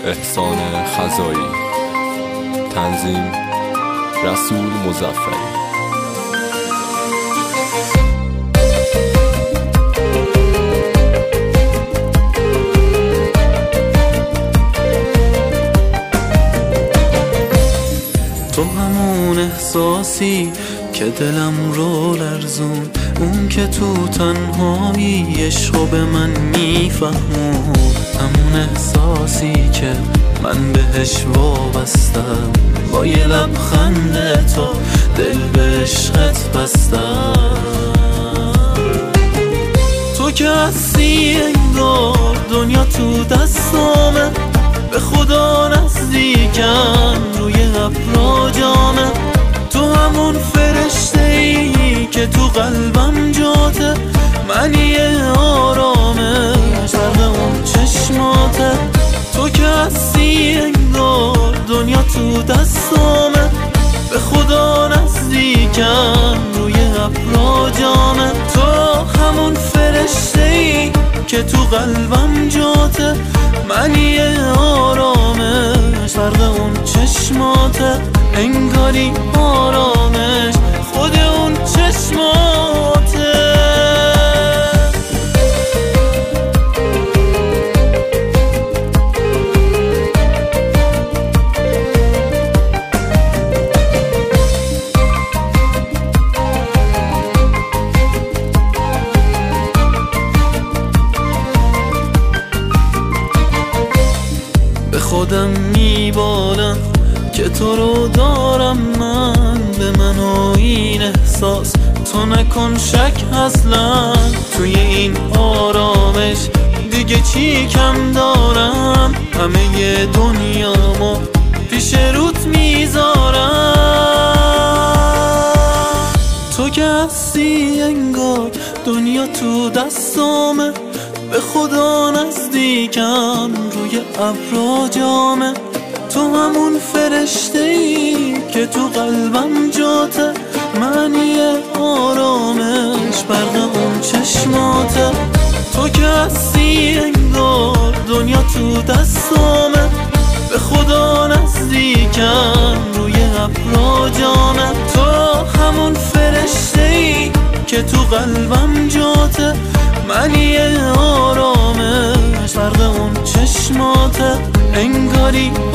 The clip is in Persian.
احسان خزایی، تنظیم رسول مظفری. تو همون احساسی که دلم رو لرزون، اون که تو تنهایی عشقو به من میفهمون، همون احساسی که من بهش وابستم، با یه لبخند تو دل به عشقت بستم. تو که هستی انگار دنیا تو دستامه، به خدا نزدیکم روی ابرا جامه. تو همون فرشته ای که تو قلبم جاته، منی آرامش فرق اون چشماته. تو که هستی انگار دنیا تو دستامه، به خدا نزدیکم روی ابرا جامه. تو همون فرشته ای که تو قلبم جاته، منی آرامش فرق اون چشماته. انگاری آرامش خود اون چشماته. به خودم میبالم که تو رو دارم من، به من و این احساس تو نکن شک اصلا. توی این آرامش دیگه چی کم دارم، همه دنیامو پیش روت میذارم. تو که هستی انگار دنیا تو دستامه، به خدا نزدیکم روی ابرا جامه. تو همون فرشته ای که تو قلبم جاته، معنی آرامش برق اون چشماته. تو که هستی انگار دنیا تو دستامه، به خدا نزدیکم روی ابرا جامه. تو همون فرشته ای که تو قلبم جاته، معنی آرامش فرق اون چشماته. انگاری